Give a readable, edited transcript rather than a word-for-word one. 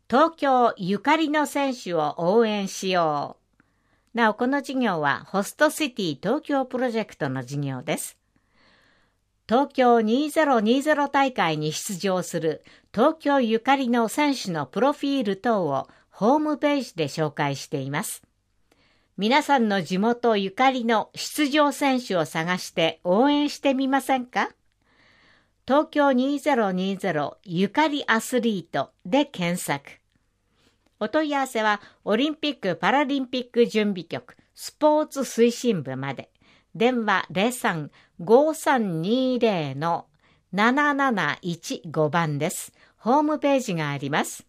東京ゆかりの選手を応援しよう。なお、この事業はホストシティ東京プロジェクトの事業です。東京2020大会に出場する東京ゆかりの選手のプロフィール等をホームページで紹介しています。皆さんの地元ゆかりの出場選手を探して応援してみませんか？東京2020ゆかりアスリートで検索。お問い合わせはオリンピック・パラリンピック準備局スポーツ推進部まで。電話03-5320-7715番です。ホームページがあります。